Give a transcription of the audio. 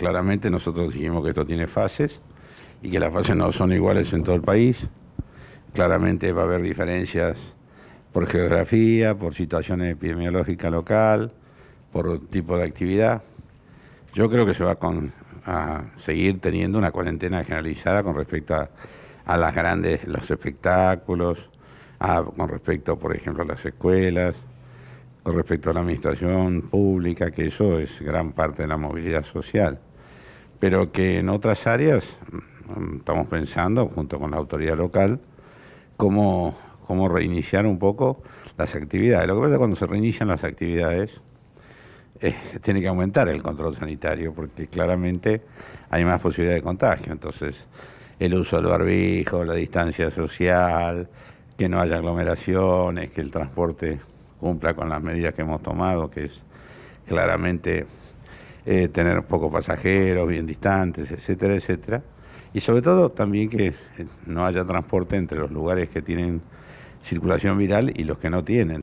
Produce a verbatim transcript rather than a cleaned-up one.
claramente nosotros dijimos que esto tiene fases y que las fases no son iguales en todo el país. Claramente va a haber diferencias por geografía, por situación epidemiológica local, por tipo de actividad. Yo creo que se va con, a seguir teniendo una cuarentena generalizada con respecto a, a las grandes, los espectáculos, a- con respecto, por ejemplo, a las escuelas, con respecto a la administración pública, que eso es gran parte de la movilidad social. Pero que en otras áreas mm, estamos pensando, junto con la autoridad local, cómo, cómo reiniciar un poco las actividades. Lo que pasa es que cuando se reinician las actividades, eh, tiene que aumentar el control sanitario, porque claramente hay más posibilidad de contagio. Entonces, el uso del barbijo, la distancia social, que no haya aglomeraciones, que el transporte cumpla con las medidas que hemos tomado, que es claramente eh, tener pocos pasajeros, bien distantes, etcétera, etcétera. Y sobre todo también que eh, no haya transporte entre los lugares que tienen circulación viral y los que no tienen.